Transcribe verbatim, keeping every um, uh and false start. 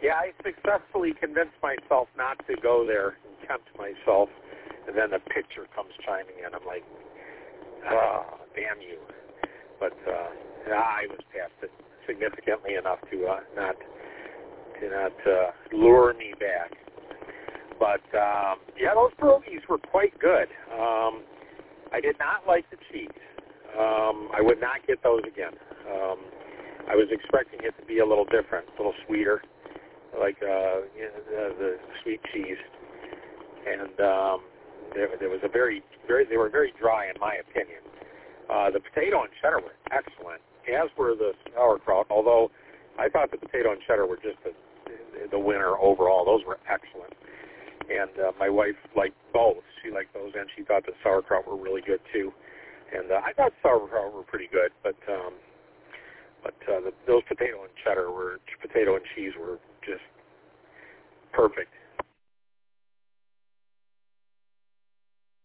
Yeah, I successfully convinced myself not to go there and tempt myself, and then the picture comes chiming in. I'm like, oh, damn you. But uh, I was past it significantly enough to uh, not to not uh, lure me back. But, um, yeah, those pierogies were quite good. Um, I did not like the cheese. Um, I would not get those again. Um, I was expecting it to be a little different, a little sweeter, like uh, you know, the, the sweet cheese. And um, there, there was a very, very, they were very dry in my opinion. Uh, the potato and cheddar were excellent, as were the sauerkraut, although I thought the potato and cheddar were just the, the winner overall. Those were excellent. And uh, my wife liked both. She liked those, and she thought the sauerkraut were really good, too. And uh, I thought sauerkraut were pretty good, but um, but uh, the, those potato and cheddar were, potato and cheese were just perfect.